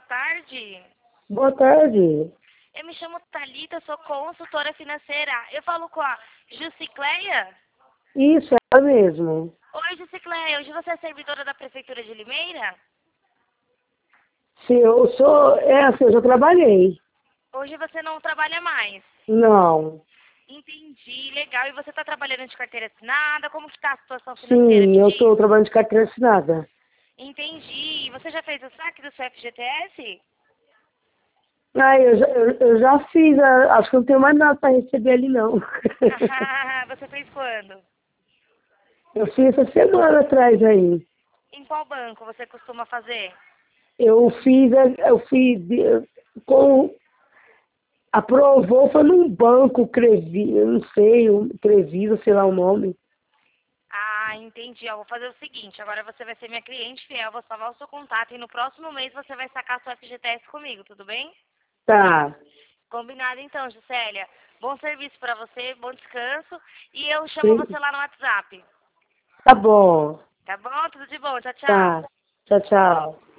tarde. Boa tarde. Eu me chamo Thalita, sou consultora financeira. Eu falo com a Jusicleia? Isso, é ela mesmo. Oi, Jusicleia. Hoje você é servidora da Prefeitura de Limeira? Sim, eu sou. Eu já trabalhei. Hoje você não trabalha mais. Não. Entendi, legal. E você está trabalhando de carteira assinada? Como que está a situação financeira? Sim, Me eu diz. estou trabalhando de carteira assinada. Entendi. Você já fez o saque do seu FGTS? Ah, eu já fiz, acho que não tenho mais nada para receber ali, não. Você fez quando? Eu fiz essa semana atrás aí. Em qual banco você costuma fazer? Com. Aprovou, foi num banco, eu não sei, Crevisa, sei lá o nome. Ah, entendi. Eu vou fazer o seguinte, agora você vai ser minha cliente fiel, vou salvar o seu contato e no próximo mês você vai sacar sua FGTS comigo, tudo bem? Tá, Combinado então, Gisélia. Bom serviço pra você, bom descanso e eu chamo sim, você lá no WhatsApp. tá bom, Tá bom? Tudo de bom. Tchau, tchau. tá. Tchau, tchau.